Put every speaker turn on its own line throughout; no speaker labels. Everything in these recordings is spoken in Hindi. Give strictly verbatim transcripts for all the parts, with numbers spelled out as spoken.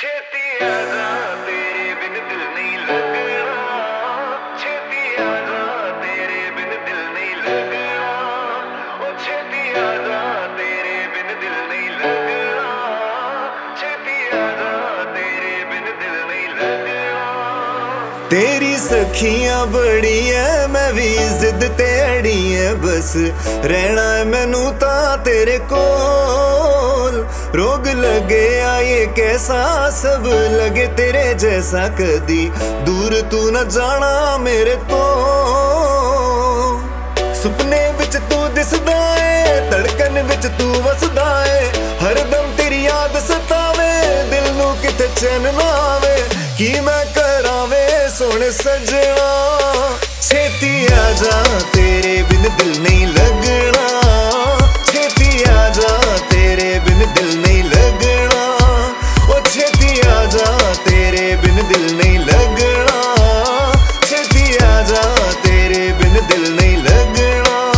छेती आजा तेरे बिन दिल नहीं लगना, छेती आजा तेरे बिन दिल नहीं लगना, ओ छेती आजा तेरे बिन दिल नहीं लगना, छेती आजा तेरे बिन दिल नहीं लगना।
तेरी सखियां बड़ी है मैं भी जिद ते अड़ी है, बस रहना है मैनू ता तेरे कोल। रोग लगे आए कैसा सब लगे तेरे जैसा, कदी दूर तू न जाना मेरे तो। सुपने विच तू दिसदा है, धड़कन विच तू वसदा है, हरदम तेरी याद सतावे, दिल नू किते चैन ना आवे, की मैं करावे सोने सजना। छेती आजा तेरे बिन दिल नहीं लगना, छेती आजा तेरे बिन दिल नहीं लगना, ओ छेती आजा तेरे बिन दिल नहीं लगना, छेती आजा तेरे बिन दिल नहीं लगना।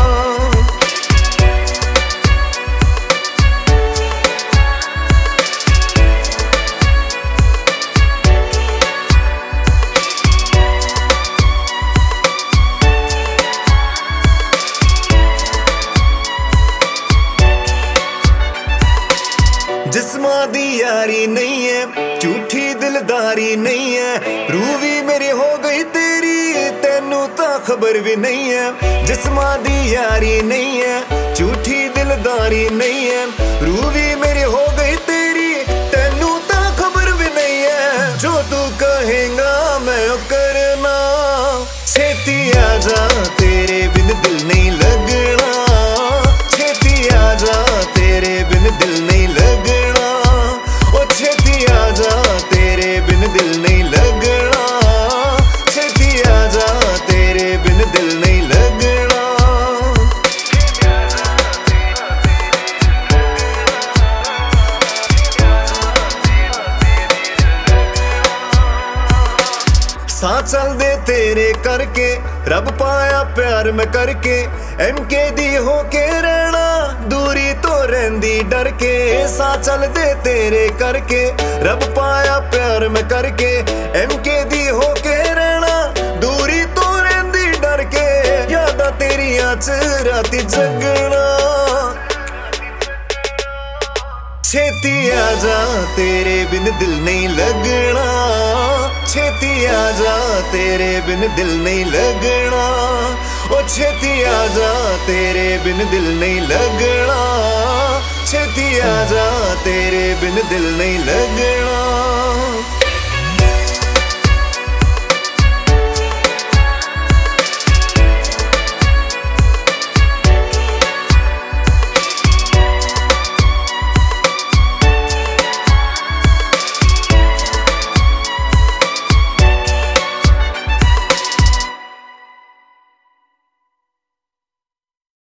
जिस्मां दी यारी नहीं है, झूठी दिलदारी नहीं है, रूह भी मेरी हो गई तेरी तेनू तां खबर भी नहीं है। जिस्मां दी यारी नहीं है, झूठी दिलदारी नहीं है, रूह भी मेरी हो गई तेरी तेनू तां खबर भी नहीं है। जो तू कहेगा मैं ओ करना, छेती आजा तेरे बिन दिल नहीं लगना, छेती आजा तेरे बिन दिल नहीं लगना, ओ छेती आजा तेरे बिन दिल नहीं लगना, छेती आजा तेरे बिन दिल नहीं लगना। सा चल दे तेरे करके, रब पाया प्यार मैं करके, एमके दी होके रहना दूरी तो रहंदी डर के। सा चल दे तेरे करके, रब पाया प्यार मैं करके, एमके दी होके रहना दूरी तो रहंदी डर के। यादां तेरियां च राती जगना, छेती आजा तेरे बिन दिल नहीं लगना, छेती आजा तेरे बिन दिल नहीं लगना, ओ छेती आजा तेरे बिन दिल नहीं लगना, छेती आजा तेरे बिन दिल नहीं लगना।